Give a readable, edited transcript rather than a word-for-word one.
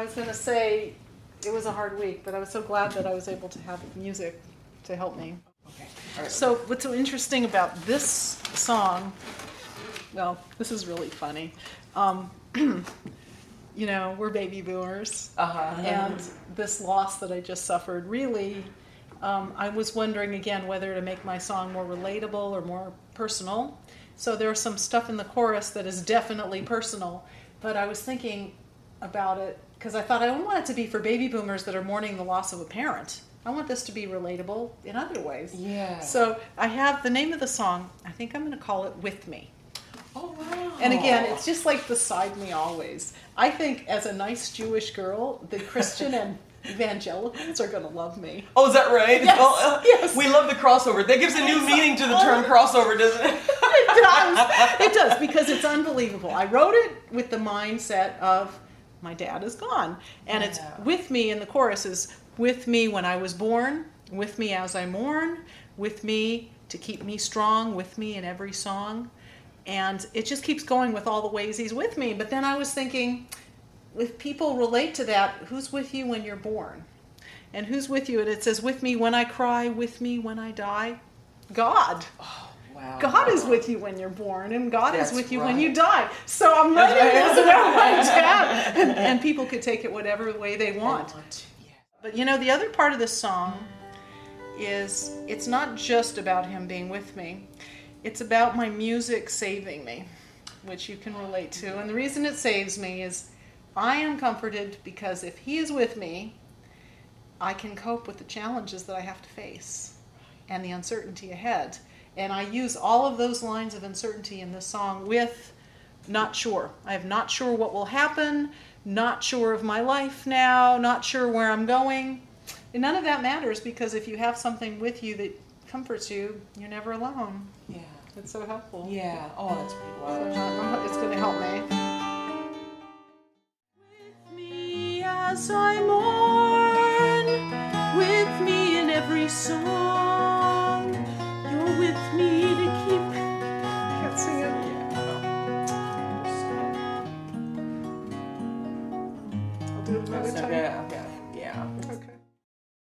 was going to say it was a hard week, but I was so glad that I was able to have music to help me. Okay. All right. So what's so interesting about this song, well, this is really funny. We're baby boomers. And this loss that I just suffered really, I was wondering again whether to make my song more relatable or more personal. So there's some stuff in the chorus that is definitely personal, but I was thinking about it because I thought I don't want it to be for baby boomers that are mourning the loss of a parent. I want this to be relatable in other ways. Yeah. So I have the name of the song. I think I'm going to call it With Me. Oh, wow. And again, it's just like Beside Me Always. I think as a nice Jewish girl, the Christian and evangelicals are going to love me. Oh, is that right? Yes, Well, yes. We love the crossover. That gives a new meaning to the term crossover, doesn't it? It does, because it's unbelievable. I wrote it with the mindset of my dad is gone. And it's with me in the chorus is with me when I was born, with me as I mourn, with me to keep me strong, with me in every song. And it just keeps going with all the ways he's with me. But then I was thinking, if people relate to that, who's with you when you're born? And who's with you? And it says, with me when I cry, with me when I die. God. Oh, wow. God is with you when you're born, and God is with you when right. you die. So I'm writing this about my dad. And people could take it whatever way they want. Yeah. But the other part of this song is it's not just about him being with me. It's about my music saving me, which you can relate to. And the reason it saves me is I am comforted because if he is with me, I can cope with the challenges that I have to face and the uncertainty ahead. And I use all of those lines of uncertainty in this song with not sure. I'm not sure what will happen, not sure of my life now, not sure where I'm going. And none of that matters because if you have something with you that comforts you, you're never alone. Yeah. It's so helpful. Yeah. Oh, that's pretty wild. So it's going to help me. With me as I mourn, with me in every song, you're with me to keep. Can't sing it. I'll do it another time. Okay.